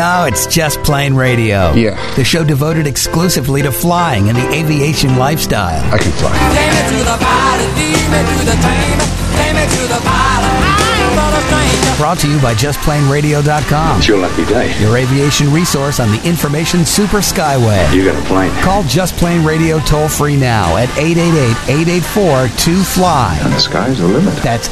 No, it's Just Plain Radio. Yeah. The show devoted exclusively to flying and the aviation lifestyle. I can fly. Take me to the pilot, lead me to the train. Take me to the pilot, I'm not a stranger. Brought to you by JustPlaneRadio.com. It's your lucky day. Your aviation resource on the information super skyway. You got a plane. Call Just Plain Radio toll free now at 888-884-2FLY. And the sky's the limit. That's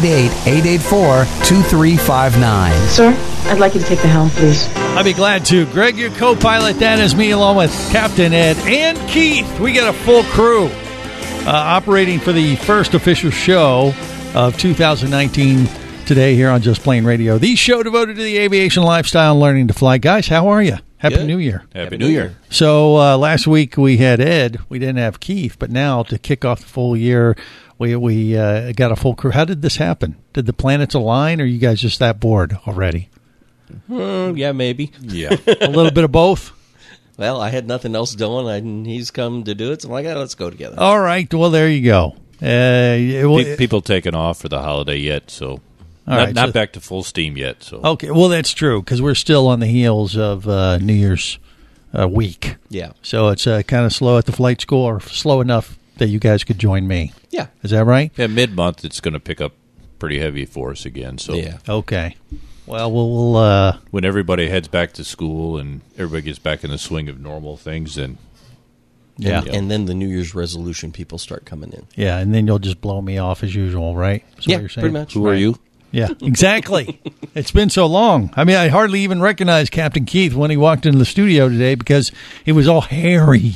888-884-2359. Sir, I'd like you to take the helm, please. I'd be glad to. Greg, your co-pilot, that is me, along with Captain Ed and Keith. We got a full crew operating for the first official show of 2019 today here on Just Plain Radio, the show devoted to the aviation lifestyle and learning to fly. Guys, how are you? Happy New Year. Happy New Year. So last week we had Ed. We didn't have Keith, but now to kick off the full year, we got a full crew. How did this happen? Did the planets align, or are you guys just that bored already? Yeah, maybe. Yeah. A little bit of both? Well, I had nothing else doing, and he's come to do it, so I'm like, let's go together. All right. Well, there you go. People taking off for the holiday yet, so not back to full steam yet. So okay, well that's true because we're still on the heels of New Year's week. Yeah. So it's kind of slow at the flight school, or slow enough that you guys could join me. Yeah. Is that right? yeah, mid-month it's going to pick up pretty heavy for us again. So Yeah. Okay. Well, we'll when everybody heads back to school and everybody gets back in the swing of normal things, then yeah. And then the New Year's resolution people start coming in. Yeah, and then you'll just blow me off as usual, right? That's what you're saying? pretty much. who are you? Yeah, exactly. It's been so long. I mean, I hardly even recognized Captain Keith when he walked into the studio today because he was all hairy.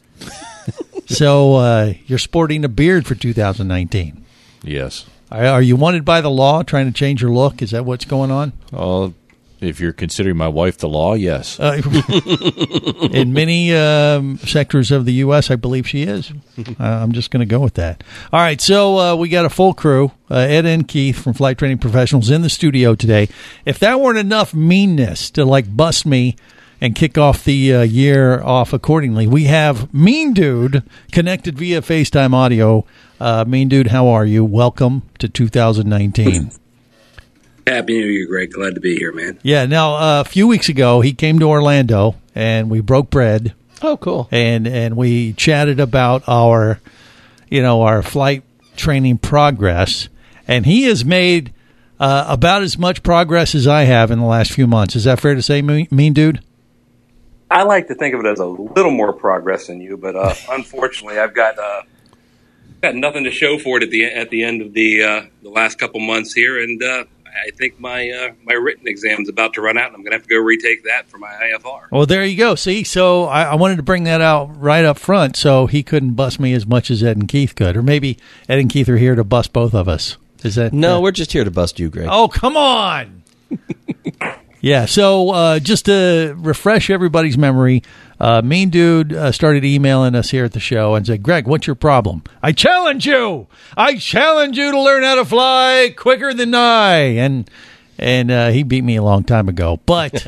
So you're sporting a beard for 2019. Yes. Are you wanted by the law, trying to change your look? Is that what's going on? If you're considering my wife the law, yes. In many sectors of the U.S., I believe she is. I'm just going to go with that. All right, so we got a full crew, Ed and Keith from Flight Training Professionals in the studio today. If that weren't enough meanness to, bust me and kick off the year off accordingly, we have Mean Dude connected via FaceTime audio. Mean Dude, how are you? Welcome to 2019. Happy New Year, Greg. Glad to be here, man. Yeah, now, a few weeks ago, he came to Orlando, and we broke bread. Oh, cool. And we chatted about our flight training progress, and he has made about as much progress as I have in the last few months. Is that fair to say, Mean Dude? I like to think of it as a little more progress than you, but unfortunately, I've got nothing to show for it at the end of the last couple months here, and I think my written exam's about to run out, and I'm going to have to go retake that for my IFR. Well, there you go. See, so I wanted to bring that out right up front so he couldn't bust me as much as Ed and Keith could. Or maybe Ed and Keith are here to bust both of us. Is that No, we're just here to bust you, Greg. Oh, come on. Yeah, so just to refresh everybody's memory, Mean Dude started emailing us here at the show and said, Greg, what's your problem? I challenge you to learn how to fly quicker than I. And he beat me a long time ago. But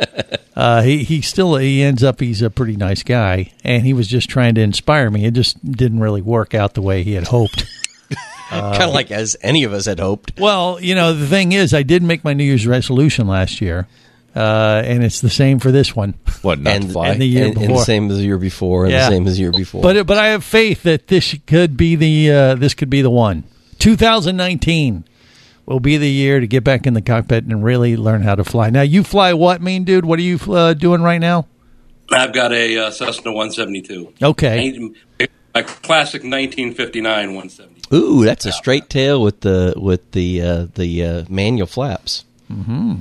he ends up, he's a pretty nice guy. And he was just trying to inspire me. It just didn't really work out the way he had hoped. Kind of like as any of us had hoped. Well, the thing is, I did make my New Year's resolution last year, and it's the same for this one. What, not to fly? And the year before. And the same as the year before, and the same as the year before. But I have faith that this could be the one. 2019 will be the year to get back in the cockpit and really learn how to fly. Now, you fly what, Mean Dude? What are you doing right now? I've got a Cessna 172. Okay. A classic 1959 172. Ooh, that's a straight tail with the manual flaps. Mm-hmm.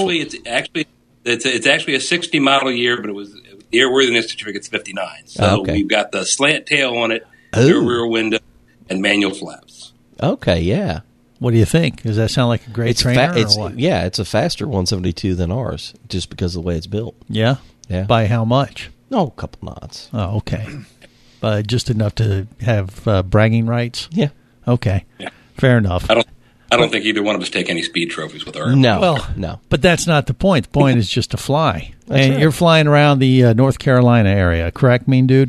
It's actually a 60 model year, but it was the airworthiness certificate's 59. So we've got the slant tail on it, the rear window, and manual flaps. Okay, yeah. What do you think? Does that sound like a great trainer or what? Yeah, it's a faster 172 than ours, just because of the way it's built. Yeah? Yeah. By how much? Oh, a couple knots. Oh, okay. Just enough to have bragging rights? Yeah. Okay. Yeah. Fair enough. I don't think either one of us take any speed trophies with our No. Well, no. But that's not the point. The point is just to fly. That's and right. You're flying around the North Carolina area, correct, Mean Dude?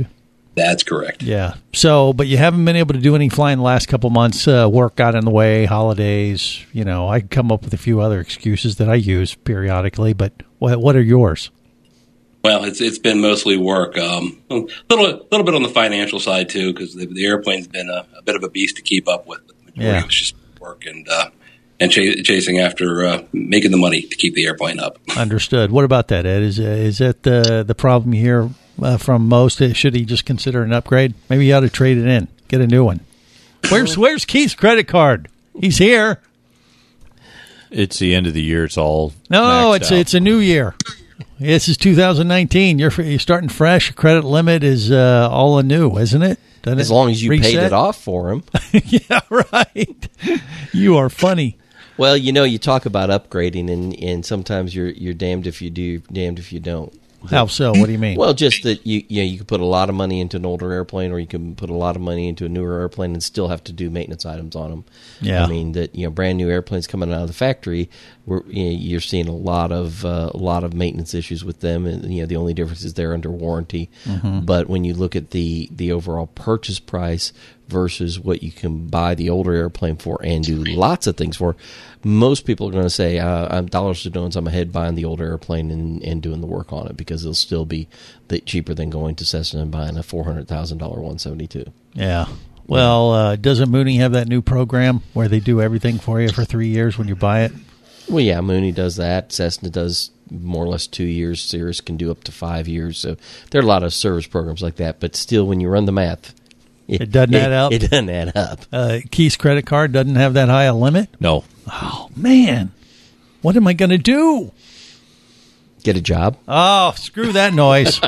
That's correct. Yeah. So, but you haven't been able to do any flying the last couple months. Work got in the way, holidays. I come up with a few other excuses that I use periodically. But what are yours? Well, it's been mostly work. A little bit on the financial side too, because the airplane's been a bit of a beast to keep up with. The majority of it's just work and chasing after making the money to keep the airplane up. Understood. What about that, Ed? Is that the problem you hear from most? Should he just consider an upgrade? Maybe you ought to trade it in, get a new one. Where's Keith's credit card? He's here. It's the end of the year. It's all it's a new year. This is 2019. You're starting fresh. Your credit limit is all anew, isn't it? As long as you paid it off for him. Yeah, right. You are funny. Well, you talk about upgrading, and sometimes you're damned if you do, damned if you don't. How so? What do you mean? Well, just that you can put a lot of money into an older airplane, or you can put a lot of money into a newer airplane and still have to do maintenance items on them. Yeah, I mean that brand new airplanes coming out of the factory, you're seeing a lot of maintenance issues with them, and the only difference is they're under warranty. Mm-hmm. But when you look at the overall purchase price versus what you can buy the older airplane for and do lots of things for, most people are going to say, I'm dollars to donuts, I'm ahead buying the older airplane and doing the work on it, because it'll still be cheaper than going to Cessna and buying a $400,000 172. Yeah. Well, doesn't Mooney have that new program where they do everything for you for 3 years when you buy it? Well, yeah, Mooney does that. Cessna does more or less 2 years. Cirrus can do up to 5 years. So there are a lot of service programs like that. But still, when you run the math, it doesn't add up? It doesn't add up. Keith's credit card doesn't have that high a limit? No. Oh, man. What am I going to do? Get a job. Oh, screw that noise.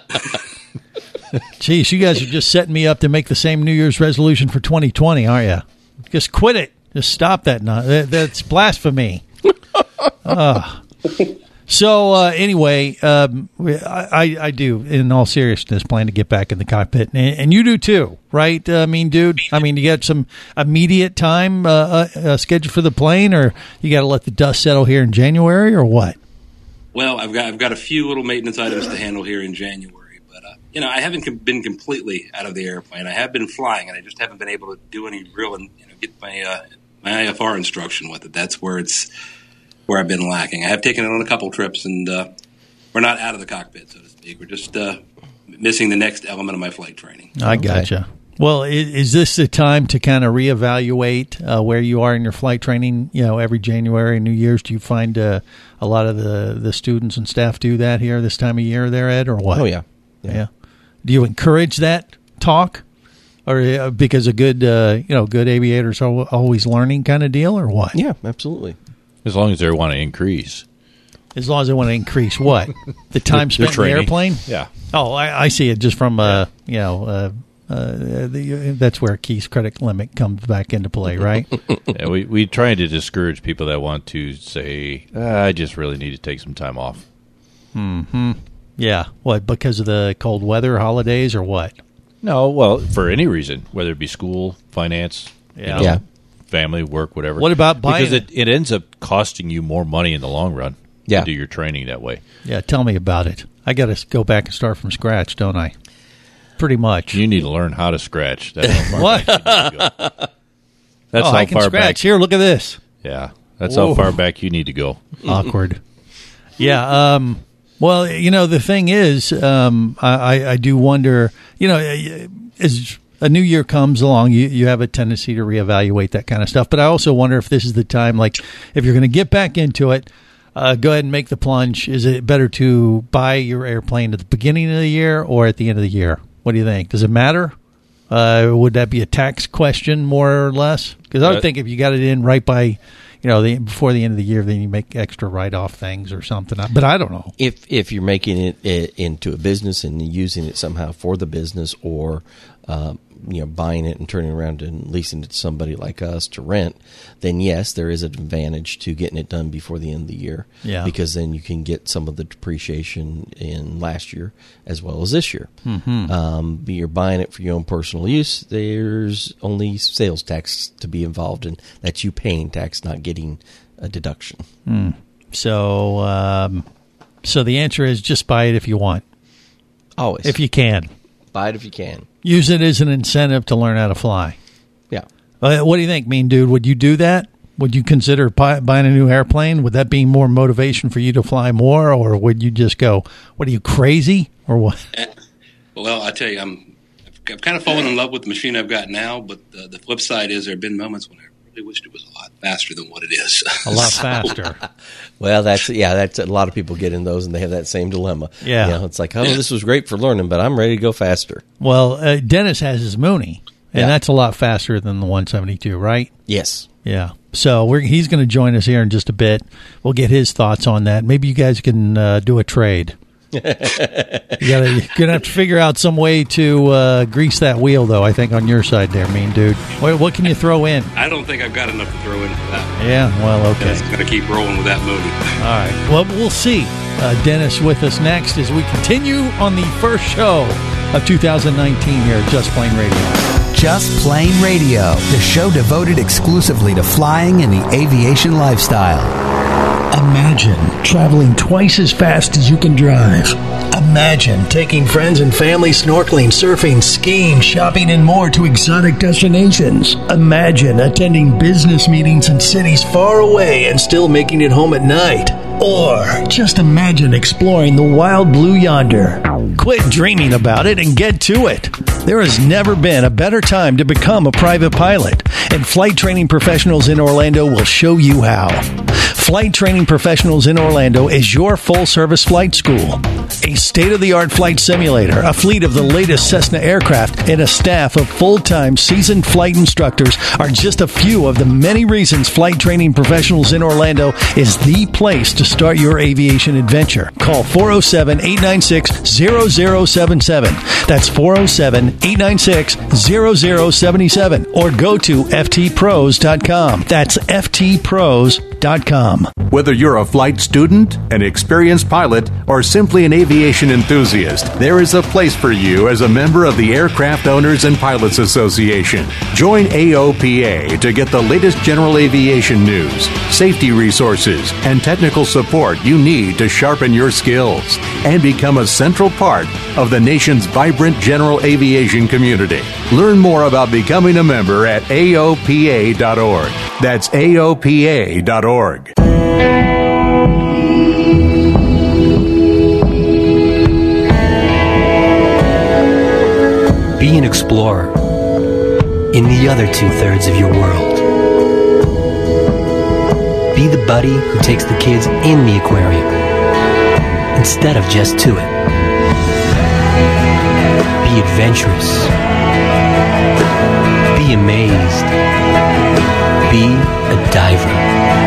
Jeez, you guys are just setting me up to make the same New Year's resolution for 2020, aren't you? Just quit it. Just stop that. That's blasphemy. So anyway, I do, in all seriousness, plan to get back in the cockpit, and you do too, right? Dude. You got some immediate time scheduled for the plane, or you got to let the dust settle here in January, or what? Well, I've got a few little maintenance items to handle here in January, but I haven't been completely out of the airplane. I have been flying, and I just haven't been able to do any real, get my IFR instruction with it. That's where I've been lacking. I have taken it on a couple trips, and we're not out of the cockpit, so to speak. We're just missing the next element of my flight training. I gotcha. Well, is this the time to kind of reevaluate where you are in your flight training? Every January and New Year's, do you find a lot of the students and staff do that here this time of year there, Ed, or what? Oh, yeah. Do you encourage that talk? Or because a good aviators are always learning kind of deal, or what? Yeah, absolutely. As long as they want to increase. As long as they want to increase what? The time spent in the airplane? Yeah. Oh, I see it just from, that's where Keith's credit limit comes back into play, right? Yeah, we try to discourage people that want to say, I just really need to take some time off. Mm-hmm. Yeah. What, because of the cold weather, holidays, or what? No, well, for any reason, whether it be school, finance, family, work, whatever. What about buying? Because it ends up costing you more money in the long run to do your training that way. Yeah, tell me about it. I got to go back and start from scratch, don't I? Pretty much. You need to learn how to scratch. That's how far what? back you need to go. That's how I can far scratch. back. Here, look at this. Yeah, that's how far back you need to go. Awkward. Yeah. Well, the thing is, I do wonder, as a new year comes along, you have a tendency to reevaluate that kind of stuff. But I also wonder if this is the time, like, if you're going to get back into it, go ahead and make the plunge. Is it better to buy your airplane at the beginning of the year or at the end of the year? What do you think? Does it matter? Would that be a tax question, more or less? Because I would think if you got it in right by, before the end of the year, then you make extra write-off things or something. But I don't know. If you're making it into a business and using it somehow for the business, or buying it and turning around and leasing it to somebody like us to rent, then yes, there is an advantage to getting it done before the end of the year. Yeah. Because then you can get some of the depreciation in last year as well as this year. Mm-hmm. You're buying it for your own personal use. There's only sales tax to be involved in. That's you paying tax, not getting a deduction. So the answer is just buy it if you want. Always. If you can. Buy it if you can. Use it as an incentive to learn how to fly. Yeah. What do you think, Mean Dude? Would you do that? Would you consider buying a new airplane? Would that be more motivation for you to fly more, or would you just go, what are you, crazy, or what? Well, I tell you, I've kind of fallen in love with the machine I've got now, but the flip side is there have been moments when I really wished it was a lot faster than what it is. A lot faster. Well, that's a lot of people get in those and they have that same dilemma. Yeah. You know, it's like, this was great for learning, but I'm ready to go faster. Well, Dennis has his Mooney, and that's a lot faster than the 172, right? Yes. Yeah. So he's going to join us here in just a bit. We'll get his thoughts on that. Maybe you guys can do a trade. You're going to have to figure out some way to grease that wheel, though, I think, on your side there, Mean Dude. What can you throw in? I don't think I've got enough to throw in for that. Yeah, well, okay. It's going to keep rolling with that Mooney. All right. Well, we'll see. Dennis with us next as we continue on the first show of 2019 here at Just Plain Radio. Just Plain Radio, the show devoted exclusively to flying and the aviation lifestyle. Imagine traveling twice as fast as you can drive. Imagine taking friends and family snorkeling, surfing, skiing, shopping, and more to exotic destinations. Imagine attending business meetings in cities far away and still making it home at night. Or just imagine exploring the wild blue yonder. Quit dreaming about it and get to it. There has never been a better time to become a private pilot, and Flight Training Professionals in Orlando will show you how. Flight Training Professionals in Orlando is your full-service flight school. A state-of-the-art flight simulator, a fleet of the latest Cessna aircraft, and a staff of full-time seasoned flight instructors are just a few of the many reasons Flight Training Professionals in Orlando is the place to start your aviation adventure. Call 407-896-0077. That's 407-896-0077. Or go to ftpros.com. That's ftpros.com. Whether you're a flight student, an experienced pilot, or simply an aviation enthusiast, there is a place for you as a member of the Aircraft Owners and Pilots Association. Join AOPA to get the latest general aviation news, safety resources, and technical support you need to sharpen your skills and become a central part of the nation's vibrant general aviation community. Learn more about becoming a member at AOPA.org. That's AOPA.org. Be an explorer in the other two-thirds of your world. Be the buddy who takes the kids in the aquarium instead of just to it. Be adventurous. Be amazed. Be a diver.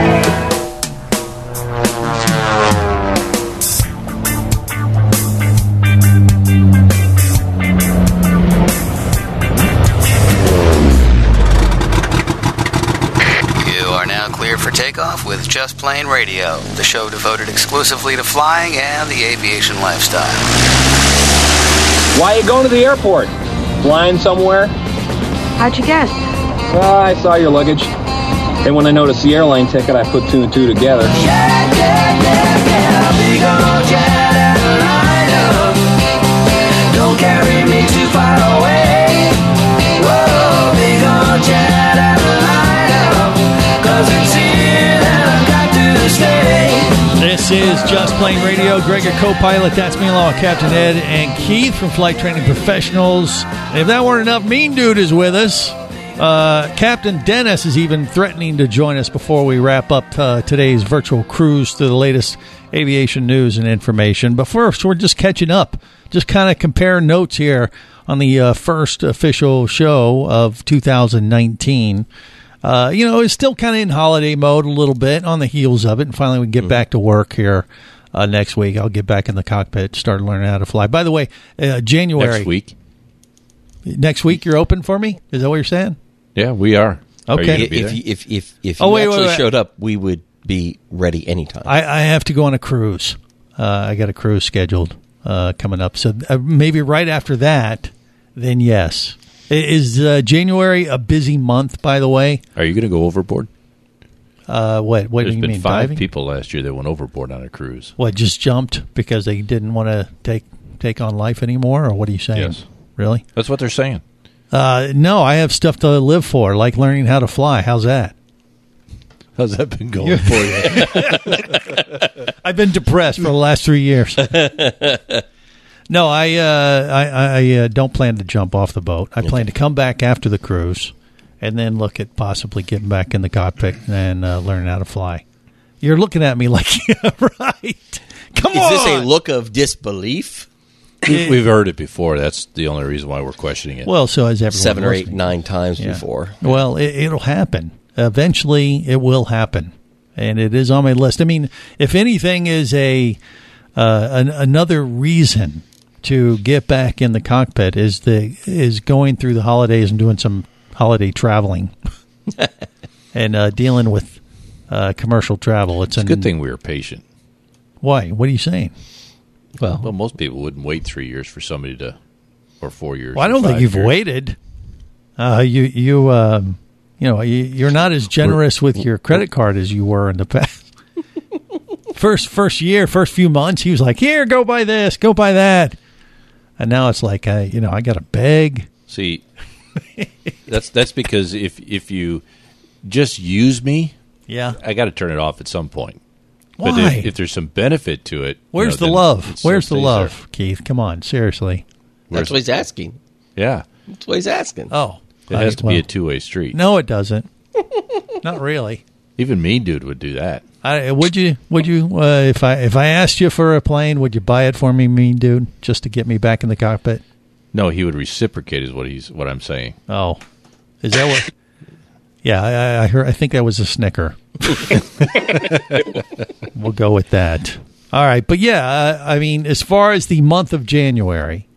For takeoff with Just Plain Radio, the show devoted exclusively to flying and the aviation lifestyle. Why are you going to the airport? Flying somewhere? How'd you guess? I saw your luggage. And when I noticed the airline ticket, I put two and two together. Yeah, big old jet airliner. Don't carry me too far away. Whoa, big old jet airliner. 'Cause it's here and I've got to stay. This is Just Plain Radio. Greg, your co-pilot. That's me along with Captain Ed and Keith from Flight Training Professionals. And if that weren't enough, Mean Dude is with us. Captain Dennis is even threatening to join us before we wrap up today's virtual cruise through the latest aviation news and information. But first, we're just catching up. Just kind of compare notes here on the first official show of 2019. It's still kind of in holiday mode a little bit, on the heels of it, and finally we can get back to work here next week. I'll get back in the cockpit, start learning how to fly. By the way, January. Next week you're open for me? Is that what you're saying? Yeah, we are. Okay. If you showed up, we would be ready anytime. I have to go on a cruise. I got a cruise scheduled coming up. So maybe right after that, then yes. Is January a busy month, by the way? Are you going to go overboard? What do you mean? There's been 5 diving? people last year that went overboard on a cruise. What, just jumped because they didn't want to take on life anymore, or what are you saying? Yes. Really? That's what they're saying. No, I have stuff to live for, like learning how to fly. How's that? How's that been going for you? I've been depressed for the last 3 years. No, I don't plan to jump off the boat. I plan to come back after the cruise and then look at possibly getting back in the cockpit and learning how to fly. You're looking at me like, yeah, right. Come on. Is this a look of disbelief? We've heard it before. That's the only reason why we're questioning it. Well, so has everyone 7 or 8, listening. 9 times before. Well, it'll happen. Eventually, it will happen. And it is on my list. I mean, if anything is another reason to get back in the cockpit is going through the holidays and doing some holiday traveling and dealing with commercial travel. It's a good thing we were patient. Why? What are you saying? Well, most people wouldn't wait 3 years for somebody to, or 4 years. Well, I don't think you've waited. You're not as generous with your credit card as you were in the past. First few months, he was like, "Here, go buy this, go buy that," and now it's like, I got to beg. See, that's because if you just use me, I got to turn it off at some point. Why? But if there's some benefit to it, where's the love? Where's the love, Keith? Come on, seriously. That's what he's asking. Yeah, that's what he's asking. Oh, it has to be a two-way street. No, it doesn't. Not really. Even Mean Dude would do that. Would you? If I asked you for a plane, would you buy it for me, Mean Dude, just to get me back in the cockpit? No, he would reciprocate. Is what I'm saying. Oh, is that what? Yeah, I heard. I think that was a snicker. We'll go with that. All right, but yeah, I mean, as far as the month of January,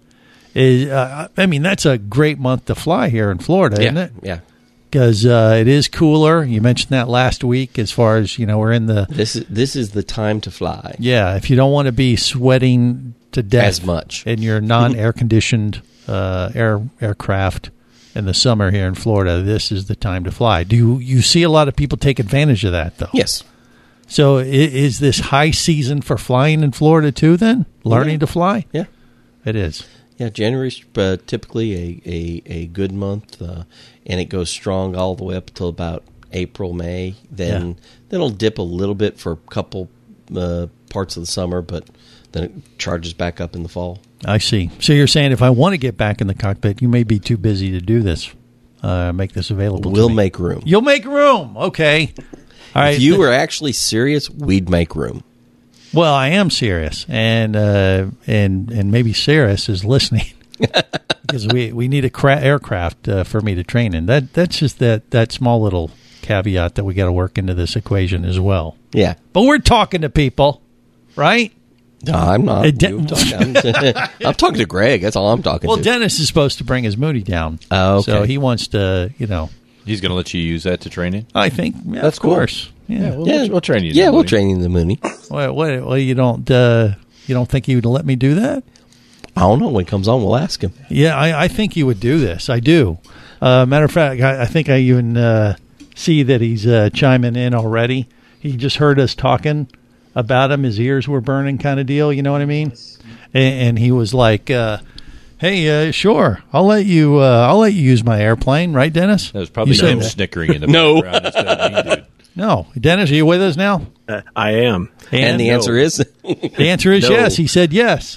that's a great month to fly here in Florida, isn't it? Yeah. Because it is cooler. You mentioned that last week. As far as we're in the this is the time to fly. Yeah, if you don't want to be sweating to death as much in your non-air conditioned aircraft in the summer here in Florida, this is the time to fly. Do you see a lot of people take advantage of that though? Yes. So is this high season for flying in Florida too? Then learning to fly. Yeah, it is. Yeah, January's typically a good month, and it goes strong all the way up until about April, May. Then it'll dip a little bit for a couple parts of the summer, but then it charges back up in the fall. I see. So you're saying if I want to get back in the cockpit, you may be too busy to do this. Make this available. We'll to me. make room. You'll make room. Okay. All right. If you were actually serious, we'd make room. Well, I am serious, and maybe Saris is listening because we need a aircraft for me to train in. That's just that small little caveat that we got to work into this equation as well. Yeah, but we're talking to people, right? No, I'm not. I'm talking to Greg. That's all I'm talking to. Well, Dennis is supposed to bring his Moody down. Oh, okay. So he wants to, He's going to let you use that to train in? I think, that's of course. Cool. Yeah, we'll train you. Yeah, we'll train you in the Mooney. Well, you don't think he would let me do that? I don't know. When he comes on, we'll ask him. Yeah, I think he would do this. I do. Matter of fact, I think I even see that he's chiming in already. He just heard us talking about him. His ears were burning, kind of deal. You know what I mean? And he was like, "Hey, sure, I'll let you use my airplane." Right, Dennis? That was probably him snickering in the background instead of me, dude. No, Dennis, are you with us now? I am. And the answer is? The answer is yes. He said yes.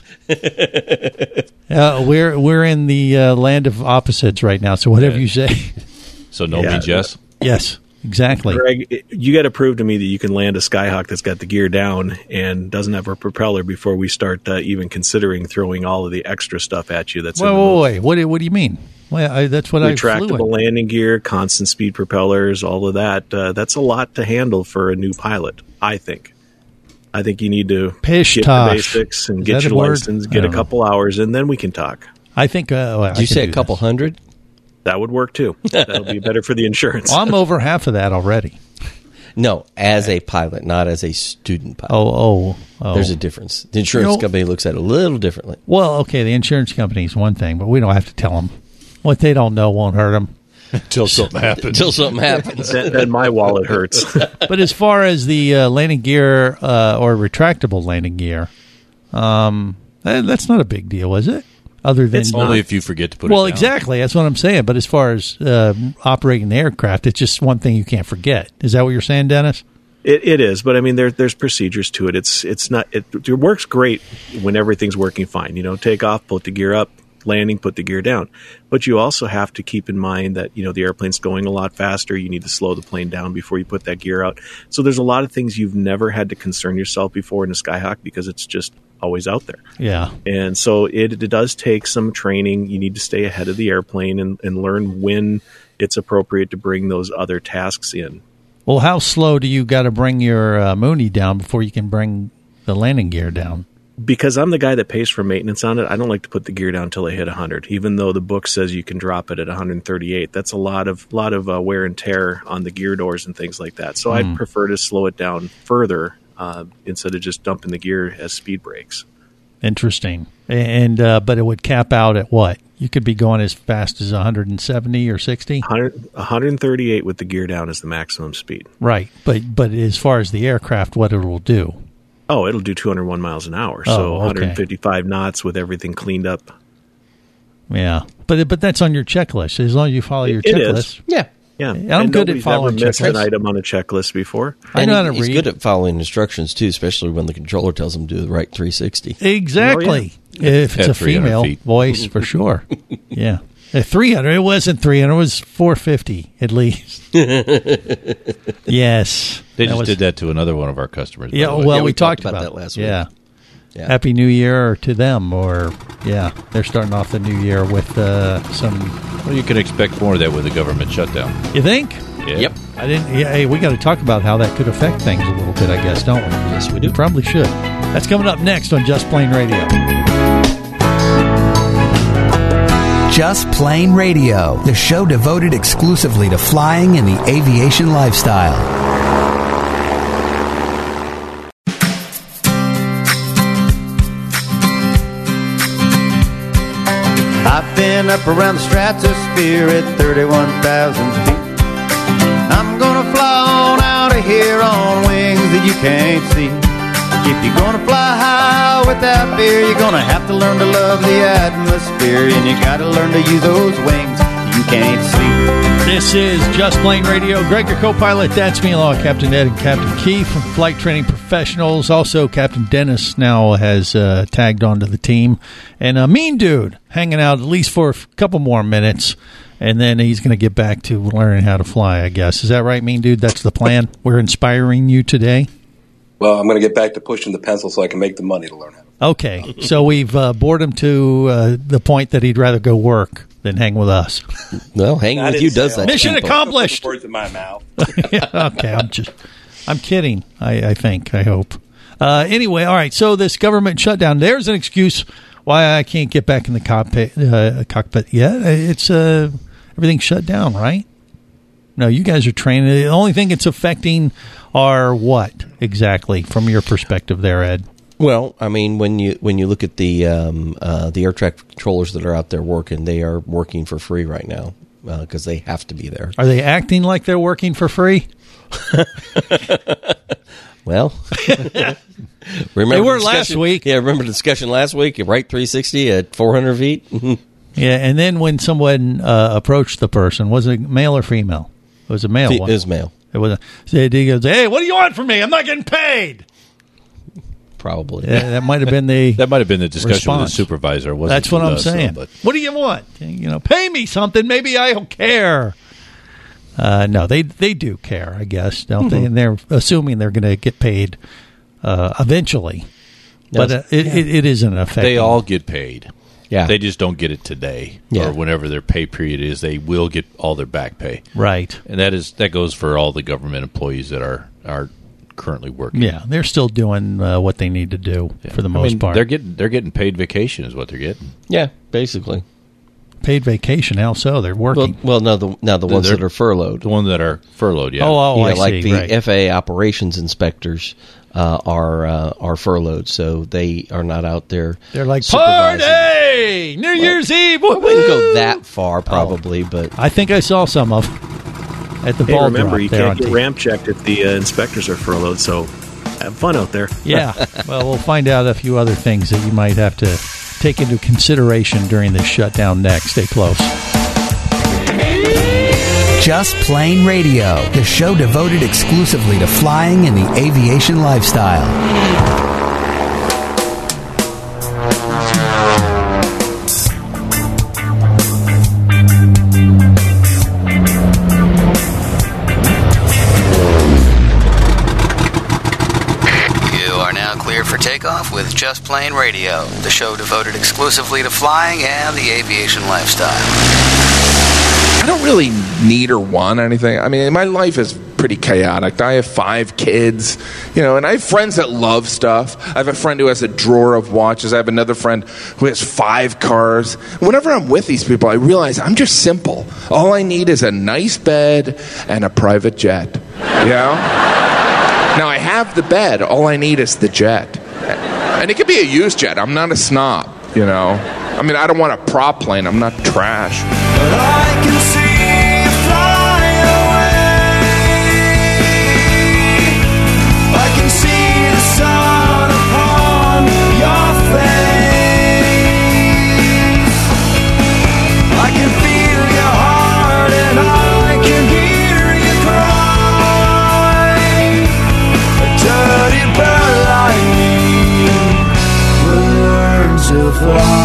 We're in the land of opposites right now, so whatever you say. So no means yes? Yes, exactly. Greg, you got to prove to me that you can land a Skyhawk that's got the gear down and doesn't have a propeller before we start even considering throwing all of the extra stuff at you. That's wait. What do you mean? Well, that's what I flew in. Retractable landing gear, constant speed propellers, all of that. That's a lot to handle for a new pilot, I think. I think you need to get the basics and get your license, get a couple hours, and then we can talk. I think. Did you say a couple hundred? That would work too. That'll be better for the insurance. Well, I'm over half of that already. No, as a pilot, not as a student pilot. Oh. There's a difference. The insurance company looks at it a little differently. Well, okay, the insurance company is one thing, but we don't have to tell them. What they don't know won't hurt them. Until something happens. Then my wallet hurts. But as far as the landing gear or retractable landing gear, that's not a big deal, is it? Other than only if you forget to put it down. Well, exactly. That's what I'm saying. But as far as operating the aircraft, it's just one thing you can't forget. Is that what you're saying, Dennis? It is, but I mean, there's procedures to it. It's not. It works great when everything's working fine. Take off, put the gear up, landing, put the gear down. But you also have to keep in mind that the airplane's going a lot faster. You need to slow the plane down before you put that gear out. So there's a lot of things you've never had to concern yourself before in a Skyhawk because it's just always out there. Yeah. And so it does take some training. You need to stay ahead of the airplane and learn when it's appropriate to bring those other tasks in. Well, how slow do you got to bring your Mooney down before you can bring the landing gear down? Because I'm the guy that pays for maintenance on it, I don't like to put the gear down until I hit 100, even though the book says you can drop it at 138. That's a lot of wear and tear on the gear doors and things like that. So I'd prefer to slow it down further instead of just dumping the gear as speed brakes. Interesting. And but it would cap out at what? You could be going as fast as 170 or 60? 138 with the gear down is the maximum speed. Right. But as far as the aircraft, what it will do? Oh, it'll do 201 miles an hour. So 155 knots with everything cleaned up. Yeah. But that's on your checklist. As long as you follow your checklist. Is. Yeah. Yeah, I'm good at following checklists. An item on a checklist before. I know how to read. He's good at following instructions too, especially when the controller tells him to do the right 360. Exactly. Oh, yeah. If it's a female voice, for sure. Yeah. At 300, it wasn't 300. It was 450 at least. Yes. They just did that to another one of our customers. Yeah. Well, we talked about that last week. Yeah. Happy New Year to them, they're starting off the new year with some. Well, you can expect more of that with the government shutdown. You think? Yeah. Yep. I didn't. Yeah, hey, we got to talk about how that could affect things a little bit, I guess, don't we? Yes, we do. We probably should. That's coming up next on Just Plain Radio. Just Plain Radio, the show devoted exclusively to flying and the aviation lifestyle. I've been up around the stratosphere at 31,000 feet. I'm gonna fly on out of here on wings that you can't see. If you're gonna fly high without fear, you're gonna have to learn to love the atmosphere, and you gotta learn to use those wings you can't see. This is Just Plain Radio. Greg, your co-pilot. That's me, along with Captain Ed and Captain Keith from Flight Training Professionals. Also, Captain Dennis now has tagged onto the team. And a Mean Dude hanging out at least for a couple more minutes. And then he's going to get back to learning how to fly, I guess. Is that right, Mean Dude? That's the plan? We're inspiring you today? Well, I'm going to get back to pushing the pencil so I can make the money to learn how. Okay. So we've bored him to the point that he'd rather go work than hang with us. Well, hanging with you does that. Mission accomplished. Words in my mouth. Yeah, okay, I'm kidding. I hope. Anyway, all right. So this government shutdown. There's an excuse why I can't get back in the cockpit yet. It's everything's shut down, right? No, you guys are training. The only thing it's affecting are what exactly from your perspective there, Ed? Well, I mean, when you look at the air traffic controllers that are out there working, they are working for free right now because they have to be there. Are they acting like they're working for free? Well, remember they were last week. Yeah, remember the discussion last week? Right 360 at 400 feet? Yeah, and then when someone approached the person, was it male or female? It was a male one. It was male. It was. He goes, "Hey, what do you want from me? I'm not getting paid." Probably. Yeah, that might have been the discussion response. With the supervisor. That's what I'm saying. So, what do you want? Pay me something. Maybe I'll care. No, they do care, I guess, don't they? And they're assuming they're going to get paid eventually. But it isn't affecting. They all get paid. Yeah. They just don't get it today or whenever their pay period is. They will get all their back pay. Right. And that goes for all the government employees that are currently working. Yeah, they're still doing what they need to do for the most part. They're getting paid vacation is what they're getting. Yeah, basically. Paid vacation, how so? They're working. Well, now the ones that are furloughed. The ones that are furloughed, yeah. I like see. The FAA operations inspectors are furloughed, so they are not out there. They're like, party! New Year's Eve! I wouldn't go that far, probably, but I think I saw some of at the ball remember, drop you can't get ramp checked if the inspectors are furloughed, so have fun out there. Yeah. Well, we'll find out a few other things that you might have to take into consideration during this shutdown next. Stay close. Just Plain Radio, the show devoted exclusively to flying and the aviation lifestyle. For takeoff with Just Plain Radio, the show devoted exclusively to flying and the aviation lifestyle. I don't really need or want anything. I mean, my life is pretty chaotic. I have 5 kids, and I have friends that love stuff. I have a friend who has a drawer of watches. I have another friend who has 5 cars. Whenever I'm with these people, I realize I'm just simple. All I need is a nice bed and a private jet, Now, I have the bed. All I need is the jet. And it could be a used jet. I'm not a snob, I mean, I don't want a prop plane. I'm not trash. But I can see you fly away. I can see the sun upon your face. I can feel your heart and I can hear you cry. A dirty bird like me will learn to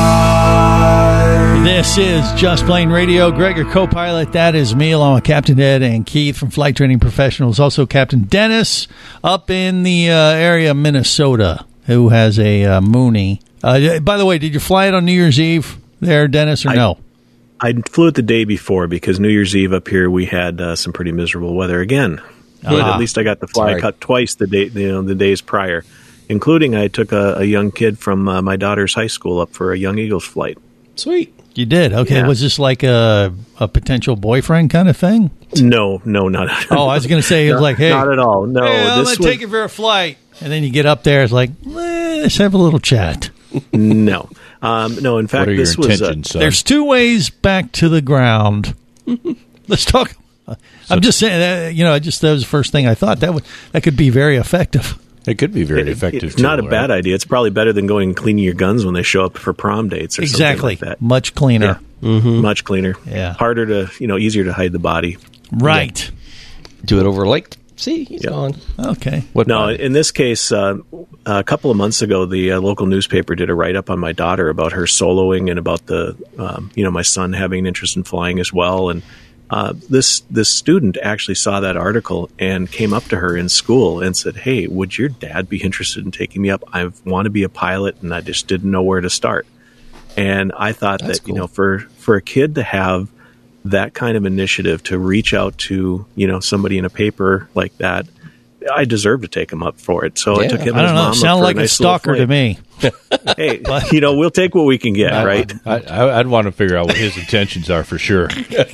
fly. This is Just Plain Radio. Greg, your co-pilot. That is me, along with Captain Ed and Keith from Flight Training Professionals. Also, Captain Dennis up in the area of Minnesota, who has a Mooney. By the way, did you fly it on New Year's Eve there, Dennis, or no? I flew it the day before because New Year's Eve up here we had some pretty miserable weather again. But at least I got to fly cut twice the days prior, including I took a young kid from my daughter's high school up for a Young Eagles flight. Sweet. You did? Okay. Yeah. Was this like a potential boyfriend kind of thing? No, not at all. Oh, I was going to say, it was like, hey. Not at all. No. Hey, I'm going to take you for a flight. And then you get up there, it's like, let's have a little chat. No. No, in fact, this was... There's 2 ways back to the ground. Let's talk. I'm just saying, that was the first thing I thought. That could be very effective. It could be very effective. It's not a bad idea. It's probably better than going and cleaning your guns when they show up for prom dates or something like that. Much cleaner. Yeah. Mm-hmm. Much cleaner. Yeah. Harder to, easier to hide the body. Right. Yeah. Do it over like, see, he's gone. Okay. In this case, a couple of months ago, the local newspaper did a write-up on my daughter about her soloing and about the, my son having an interest in flying as well. And this student actually saw that article and came up to her in school and said, "Hey, would your dad be interested in taking me up? I want to be a pilot, and I just didn't know where to start." And I thought that's cool. For a kid to have that kind of initiative to reach out to somebody in a paper like that, I deserve to take him up for it. So I took him. I don't and his know. mom Sound up like for a stalker to me. Hey, we'll take what we can get, right? I'd want to figure out what his intentions are for sure.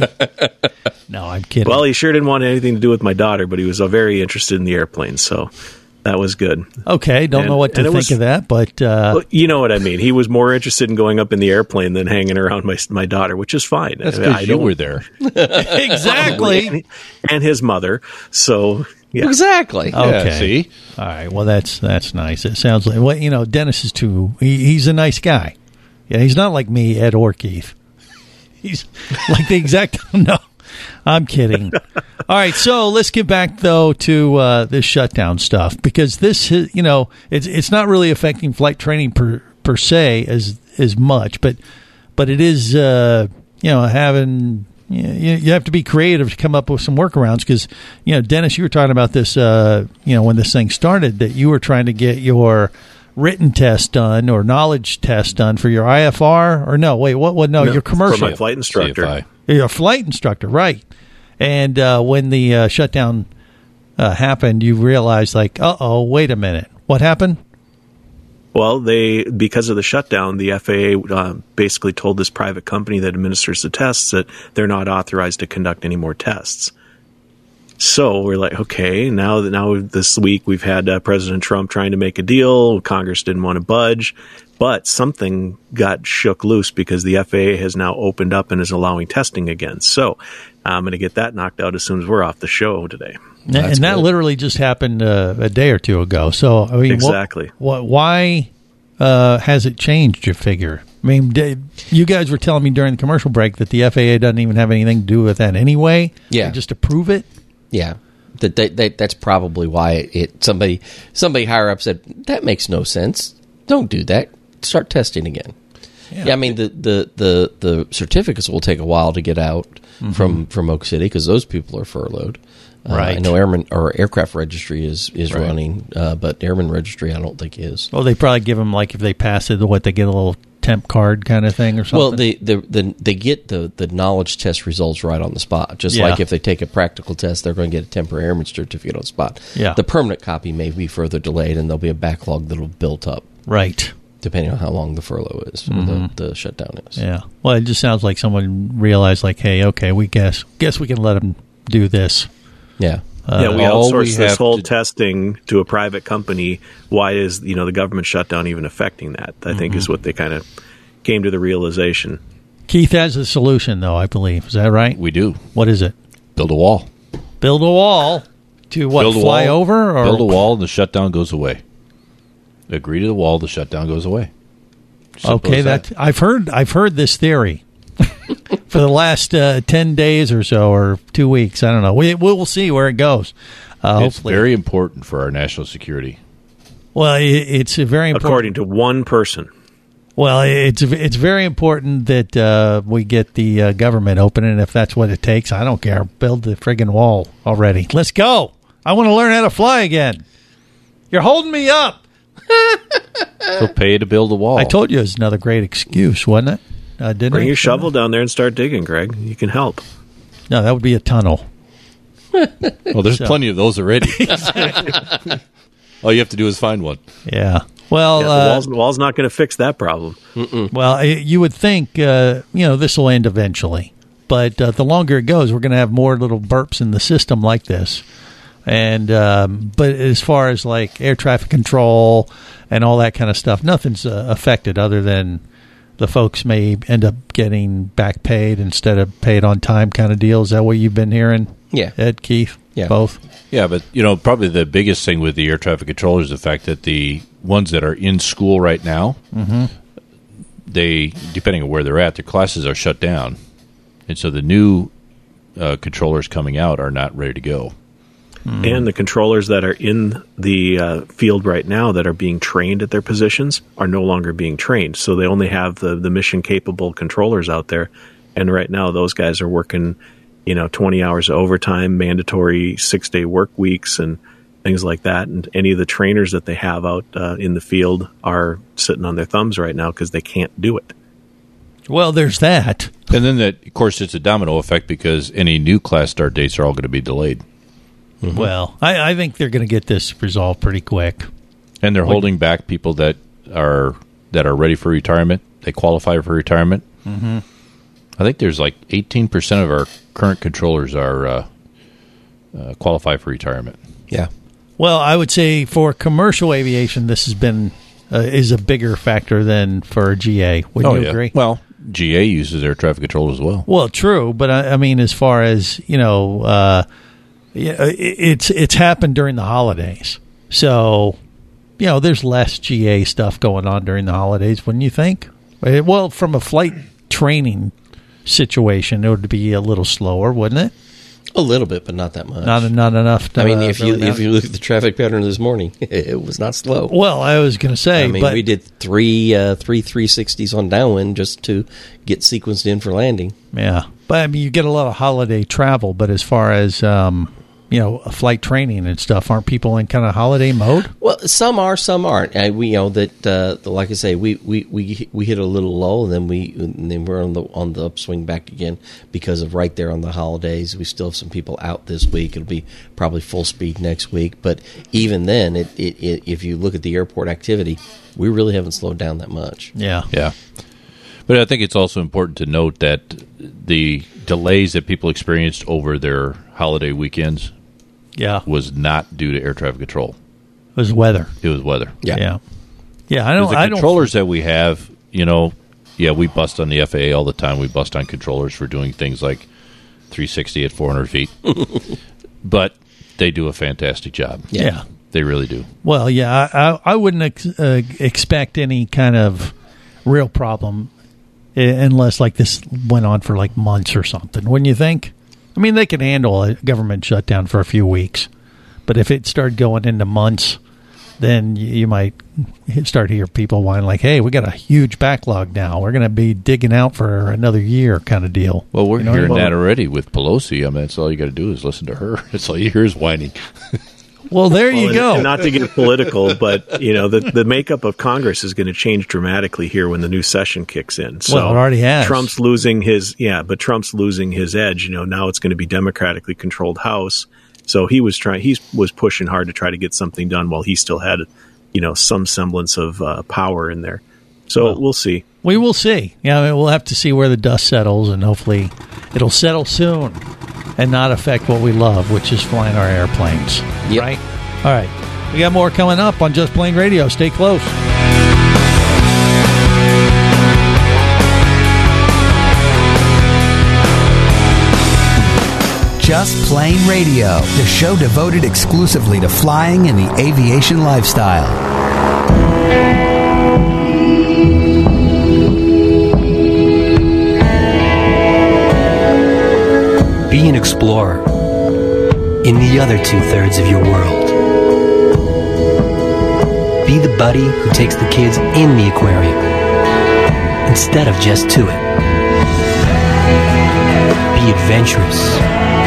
No, I'm kidding. Well, he sure didn't want anything to do with my daughter, but he was very interested in the airplane, so that was good. Okay, don't know what to think of that, but... well, you know what I mean. He was more interested in going up in the airplane than hanging around my daughter, which is fine. That's because you were there. Exactly. And his mother, so... Yeah. Exactly. Okay. Yeah, see? All right. Well, that's nice. It sounds like Dennis is he's a nice guy. Yeah, he's not like me, Ed or Keith. He's like the exact. No, I'm kidding. All right. So let's get back though to this shutdown stuff, because this it's not really affecting flight training per se as much, but it is having. You have to be creative to come up with some workarounds, because, Dennis, you were talking about this, when this thing started, that you were trying to get your written test done or knowledge test done for your IFR, or no, wait, what? No, your commercial. For my flight instructor. CFI. Your flight instructor, right. And when the shutdown happened, you realized, like, wait a minute. What happened? Well, because of the shutdown, the FAA basically told this private company that administers the tests that they're not authorized to conduct any more tests. So we're like, okay, now this week we've had President Trump trying to make a deal. Congress didn't want to budge, but something got shook loose because the FAA has now opened up and is allowing testing again. So I'm going to get that knocked out as soon as we're off the show today. And that literally just happened a day or two ago. So I mean, exactly. Why has it changed? You figure? I mean, you guys were telling me during the commercial break that the FAA doesn't even have anything to do with that anyway. Yeah. They just approve it. Yeah. That's probably why somebody higher up said, that makes no sense. Don't do that. Start testing again. Yeah, I mean, the certificates will take a while to get out from Oak City because those people are furloughed. Right. I know aircraft registry is running, but airman registry I don't think is. Well, they probably give them, like, if they pass it, they get a little temp card kind of thing or something? Well, they get the knowledge test results right on the spot. Just like if they take a practical test, they're going to get a temporary airman certificate on the spot. Yeah. The permanent copy may be further delayed, and there'll be a backlog that'll build up. Right. Depending on how long the furlough is, or the shutdown is. Yeah. Well, it just sounds like someone realized, like, hey, okay, we guess we can let them do this. Yeah. We outsource this whole testing to a private company. Why is the government shutdown even affecting that? I think is what they kind of came to the realization. Keith has a solution, though, I believe. Is that right? We do. What is it? Build a wall. Build a wall to what? Fly over? Or? Build a wall, and the shutdown goes away. Agree to the wall, the shutdown goes away. Simple okay, that. I've heard this theory for the last 10 days or so, or 2 weeks. I don't know. We'll see where it goes. It's very important for our national security. Well, it's very important. According to one person. Well, it's very important that we get the government open, and if that's what it takes, I don't care. Build the friggin' wall already. Let's go. I want to learn how to fly again. You're holding me up. So pay to build a wall. I told you it was another great excuse, wasn't it? Bring your shovel down there and start digging, Greg. You can help. No, that would be a tunnel. Well, there's plenty of those already. All you have to do is find one. Yeah. Well, the wall's not going to fix that problem. Well, you would think this will end eventually, but the longer it goes, we're going to have more little burps in the system like this. And but as far as like air traffic control and all that kind of stuff, nothing's affected other than the folks may end up getting back paid instead of paid on time kind of deal. Is that what you've been hearing? Yeah. Ed, Keith? Yeah. Both? Yeah, but probably the biggest thing with the air traffic controller is the fact that the ones that are in school right now, they, depending on where they're at, their classes are shut down. And so the new controllers coming out are not ready to go. And the controllers that are in the field right now that are being trained at their positions are no longer being trained. So they only have the mission-capable controllers out there. And right now those guys are working 20 hours of overtime, mandatory 6-day work weeks, and things like that. And any of the trainers that they have out in the field are sitting on their thumbs right now because they can't do it. Well, there's that. And then, of course, it's a domino effect because any new class start dates are all going to be delayed. Well, I think they're going to get this resolved pretty quick. And they're holding back people that are ready for retirement. They qualify for retirement. I think there's like 18% of our current controllers are qualify for retirement. Yeah. Well, I would say for commercial aviation, this has been is a bigger factor than for GA. Wouldn't you agree? Well, GA uses air traffic control as well. Well, true, but I mean, as far as it's happened during the holidays, so there's less GA stuff going on during the holidays. Wouldn't you think? Well, from a flight training situation, it would be a little slower, wouldn't it? A little bit, but not that much. Not enough. I mean, if you look at the traffic pattern this morning, it was not slow. Well, I was going to say, but we did three 360s on downwind just to get sequenced in for landing. Yeah, but I mean, you get a lot of holiday travel. But as far as flight training and stuff, aren't people in kind of holiday mode? Well, some are, some aren't. We know that, like I say, we hit a little lull, and then we're on the upswing back again because of right there on the holidays. We still have some people out this week. It'll be probably full speed next week. But even then, if you look at the airport activity, we really haven't slowed down that much. Yeah. But I think it's also important to note that the delays that people experienced over their holiday weekends was not due to air traffic control. It was weather. It was weather. Yeah. The controllers that we have, we bust on the FAA all the time. We bust on controllers for doing things like 360 at 400 feet. But they do a fantastic job. Yeah. They really do. Well, I wouldn't expect any kind of real problem unless like this went on for like months or something. Wouldn't you think? I mean, they can handle a government shutdown for a few weeks, but if it started going into months, then you might start to hear people whine like, hey, we got a huge backlog now. We're going to be digging out for another year kind of deal. Well, we're hearing that already with Pelosi. I mean, that's all you got to do is listen to her. That's all you hear is whining. Well, there you go. And not to get political, but the makeup of Congress is going to change dramatically here when the new session kicks in. So well, it already has. Trump's losing his edge. Now it's going to be democratically controlled House. So he was pushing hard to try to get something done while he still had, some semblance of power in there. So we'll see. We will see. Yeah, I mean, we'll have to see where the dust settles, and hopefully it'll settle soon and not affect what we love, which is flying our airplanes. Yep. Right? All right. We got more coming up on Just Plain Radio. Stay close. Just Plain Radio, the show devoted exclusively to flying and the aviation lifestyle. Be an explorer in the other 2/3 of your world. Be the buddy who takes the kids in the aquarium instead of just to it. Be adventurous.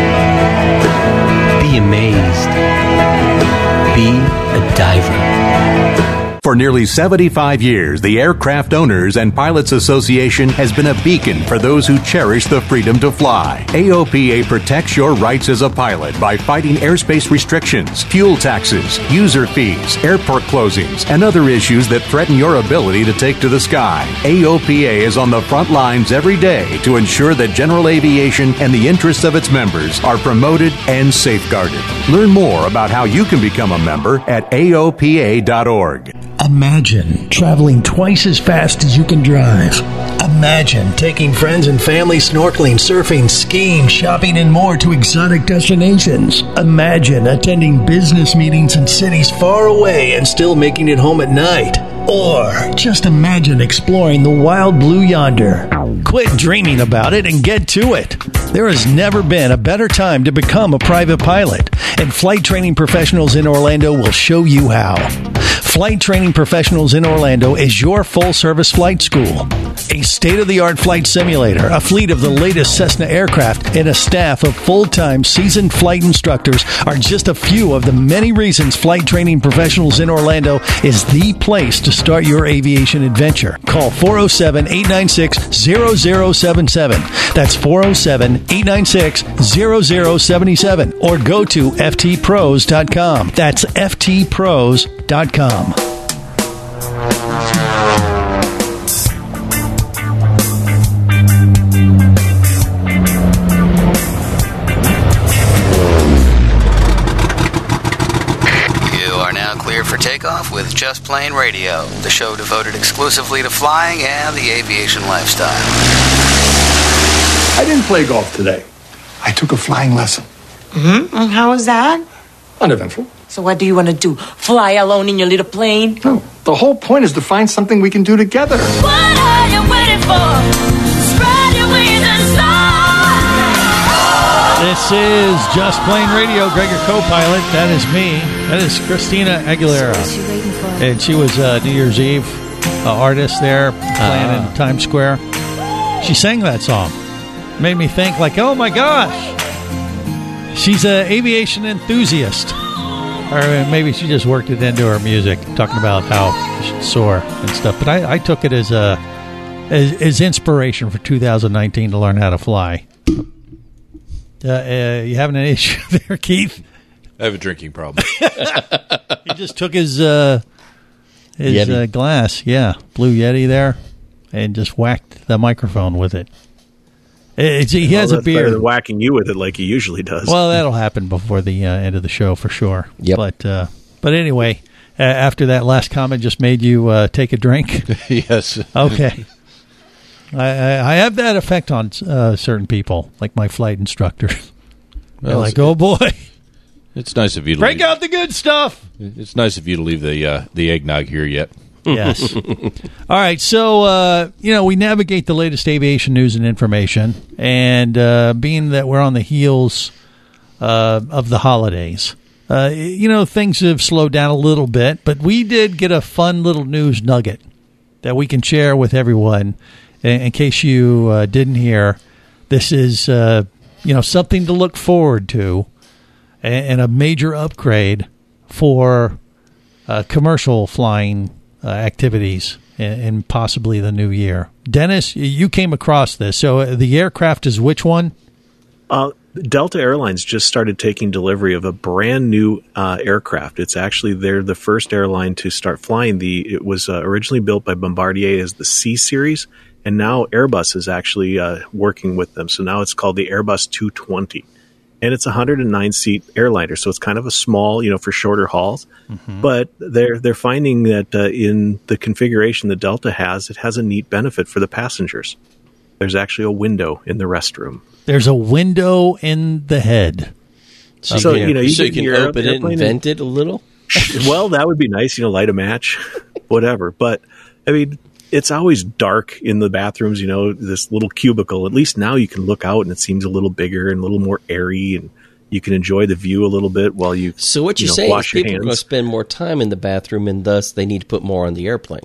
Be amazed. Be a diver. For nearly 75 years, the Aircraft Owners and Pilots Association has been a beacon for those who cherish the freedom to fly. AOPA protects your rights as a pilot by fighting airspace restrictions, fuel taxes, user fees, airport closings, and other issues that threaten your ability to take to the sky. AOPA is on the front lines every day to ensure that general aviation and the interests of its members are promoted and safeguarded. Learn more about how you can become a member at AOPA.org. Imagine traveling twice as fast as you can drive. Imagine taking friends and family snorkeling, surfing, skiing, shopping, and more to exotic destinations. Imagine attending business meetings in cities far away and still making it home at night. Or just imagine exploring the wild blue yonder. Quit dreaming about it and get to it. There has never been a better time to become a private pilot, and Flight Training Professionals in Orlando will show you how. Flight Training Professionals in Orlando is your full-service flight school. A state-of-the-art flight simulator, a fleet of the latest Cessna aircraft, and a staff of full-time seasoned flight instructors are just a few of the many reasons Flight Training Professionals in Orlando is the place to start your aviation adventure. Call 407-896-0077. That's 407-896-0077. Or go to ftpros.com. That's ftpros.com. For takeoff with Just Plain Radio, the show devoted exclusively to flying and the aviation lifestyle. I didn't play golf today. I took a flying lesson. Mm-hmm. And how was that? Uneventful. So what do you want to do? Fly alone in your little plane? No. The whole point is to find something we can do together. What are you waiting for? Spread your wings and soar. This is Just Plain Radio. Gregor co-pilot. That is me. That is Christina Aguilera. And she was New Year's Eve artist there playing in Times Square. She sang that song. Made me think like, oh my gosh. She's an aviation enthusiast. Or maybe she just worked it into her music, talking about how she should soar and stuff. But I took it as inspiration for 2019 to learn how to fly. You having an issue there, Keith? I have a drinking problem. He just took his glass, Blue Yeti there, and just whacked the microphone with it. He has a beard. Better than whacking you with it like he usually does. Well, that'll happen before the end of the show for sure. Yep. But anyway, after that last comment just made you take a drink? Yes. Okay. I have that effect on certain people, like my flight instructors. They're like, oh boy. It's nice of you to break out the good stuff. It's nice of you to leave the eggnog here yet. Yes. All right. So, we navigate the latest aviation news and information. And being that we're on the heels of the holidays, things have slowed down a little bit. But we did get a fun little news nugget that we can share with everyone. In case you didn't hear, this is, something to look forward to and a major upgrade for commercial flying activities in possibly the new year. Dennis, you came across this. So the aircraft is which one? Delta Airlines just started taking delivery of a brand new aircraft. It's actually, they're the first airline to start flying it was originally built by Bombardier as the C Series, and now Airbus is actually working with them. So now it's called the Airbus 220. And it's a 109-seat airliner, so it's kind of a small, for shorter hauls. Mm-hmm. But they're finding that in the configuration that Delta has, it has a neat benefit for the passengers. There's actually a window in the restroom. There's a window in the head. So you can open it and vent it a little? Well, that would be nice, light a match, whatever. But, I mean, it's always dark in the bathrooms, this little cubicle. At least now you can look out and it seems a little bigger and a little more airy, and you can enjoy the view a little bit while you So what you're saying is people are going to spend more time in the bathroom, and thus they need to put more on the airplane.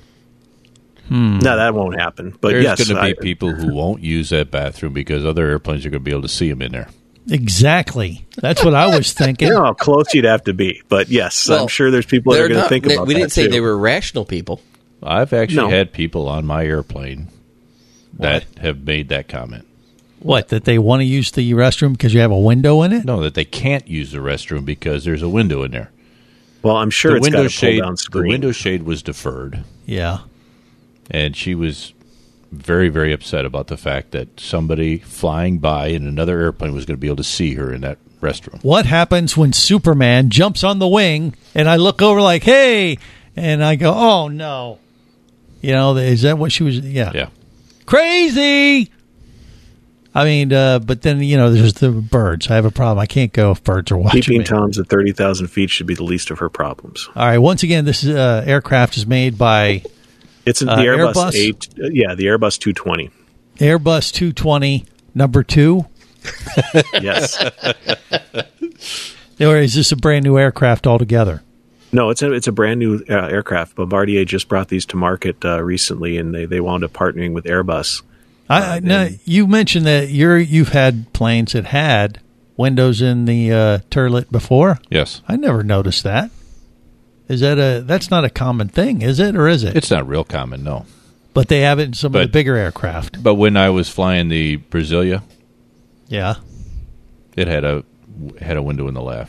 No, that won't happen. But there's going to be people who won't use that bathroom because other airplanes are going to be able to see them in there. Exactly. That's what I was thinking. How close you'd have to be. But yes, I'm sure there's people that are going to think about that. We didn't say they were rational people. I've actually had people on my airplane that have made that comment. What, that they want to use the restroom because you have a window in it? No, that they can't use the restroom because there's a window in there. Well, I'm sure it's got a pull-down screen. The window shade was deferred. Yeah. And she was very, very upset about the fact that somebody flying by in another airplane was going to be able to see her in that restroom. What happens when Superman jumps on the wing and I look over like, hey, and I go, oh, no. Is that what she was? Yeah. Yeah. Crazy. I mean, but then, there's the birds. I have a problem. I can't go if birds are watching Keeping me. Toms at 30,000 feet should be the least of her problems. All right. Once again, this aircraft is made by... It's the Airbus 8. Yeah, the Airbus 220. Airbus 220, number 2? Yes. Or is this a brand new aircraft altogether? No, it's a brand new aircraft. Bombardier just brought these to market recently, and they wound up partnering with Airbus. Now, you mentioned that you've had planes that had windows in the turlet before? Yes. I never noticed that. Is that's not a common thing, is it, or is it? It's not real common, no. But they have it in some of the bigger aircraft. But when I was flying the Brasilia, yeah, it had a window in the lav.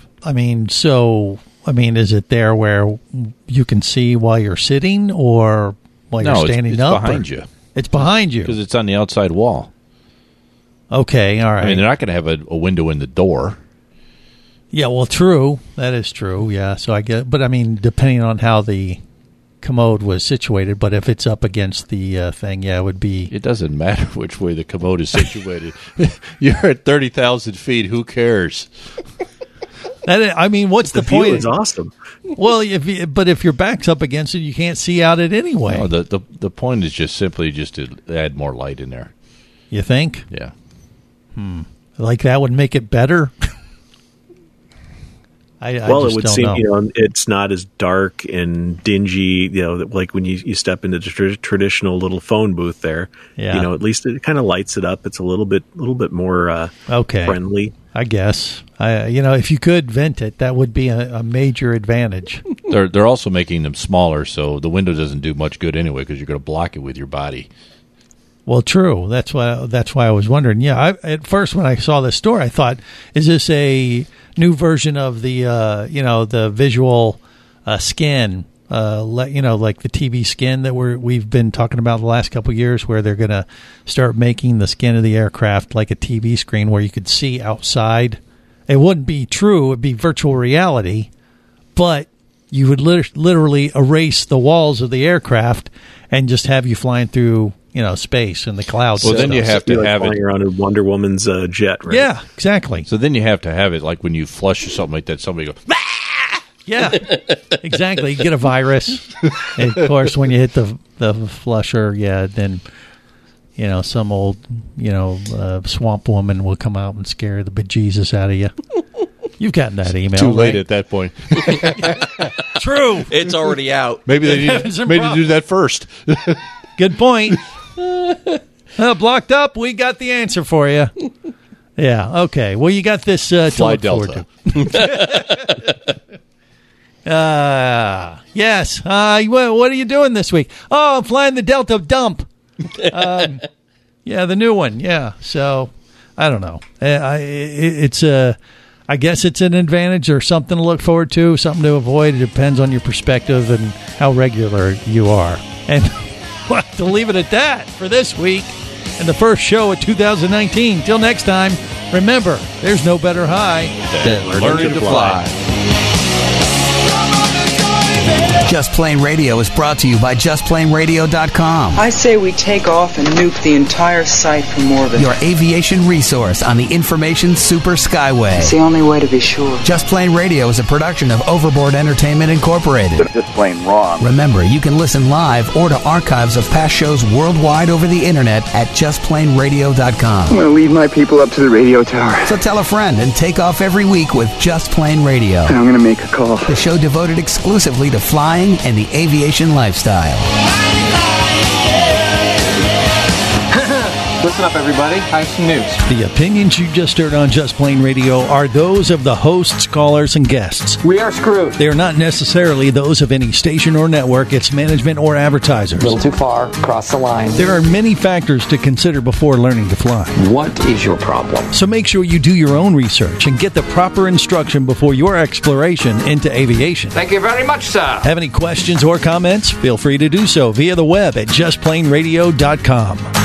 Is it there where you can see while you're sitting or while you're standing it's up? Behind you. It's behind you because it's on the outside wall. Okay, all right. I mean, they're not going to have a window in the door. Yeah, well, true. That is true. Yeah, so I get, but I mean, depending on how the commode was situated, but if it's up against the thing, yeah, it would be. It doesn't matter which way the commode is situated. You're at 30,000 feet. Who cares? What's the point? The view is awesome. Well, if your back's up against it, you can't see out it anyway. No, the point is just simply to add more light in there. You think? Yeah. Like that would make it better. It would seem it's not as dark and dingy. Like when you step into the traditional little phone booth there. Yeah. At least it kind of lights it up. It's a little bit more friendly. I guess. If you could vent it, that would be a major advantage. They're also making them smaller, so the window doesn't do much good anyway because you're going to block it with your body. Well, true. That's why I was wondering. Yeah, at first when I saw this store, I thought, is this a new version of the the visual skin, like the TV skin that we've been talking about the last couple of years, where they're going to start making the skin of the aircraft like a TV screen where you could see outside. It wouldn't be true; it'd be virtual reality, but you would literally erase the walls of the aircraft and just have you flying through. Space and the clouds. Well, then you have to have it around in Wonder Woman's jet, right? Yeah, exactly. So then you have to have it like when you flush or something like that. Somebody goes, Yeah, exactly. You get a virus. And of course, when you hit the flusher, then, some old, swamp woman will come out and scare the bejesus out of you. You've gotten that email. Too late right? at that point. True. It's already out. Maybe they need to do that first. Good point. Blocked up. We got the answer for you. Yeah. Okay. Well, you got this to Fly look Delta. forward to. Yes. What are you doing this week? Oh, I'm flying the Delta Dump. The new one. Yeah. So I don't know. I guess it's an advantage or something to look forward to, something to avoid. It depends on your perspective and how regular you are. And we'll have to leave it at that for this week and the first show of 2019. Till next time, remember, there's no better high than learning to fly. Just Plain Radio is brought to you by JustPlainRadio.com. I say we take off and nuke the entire site from orbit. Your aviation resource on the information super skyway. It's the only way to be sure. Just Plain Radio is a production of Overboard Entertainment Incorporated. Just plain wrong. Remember, you can listen live or to archives of past shows worldwide over the internet at JustPlainRadio.com. I'm going to leave my people up to the radio tower. So tell a friend and take off every week with Just Plain Radio. And I'm going to make a call. The show devoted exclusively to flying and the aviation lifestyle. Listen up, everybody. I have some news. The opinions you just heard on Just Plain Radio are those of the hosts, callers, and guests. We are screwed. They are not necessarily those of any station or network, its management, or advertisers. A little too far, cross the line. There are many factors to consider before learning to fly. What is your problem? So make sure you do your own research and get the proper instruction before your exploration into aviation. Thank you very much, sir. Have any questions or comments? Feel free to do so via the web at JustPlainRadio.com.